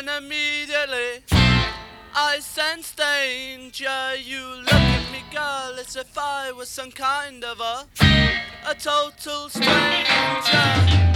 Then immediately I sense danger. You look at me, girl, as if I was some kind of a total stranger.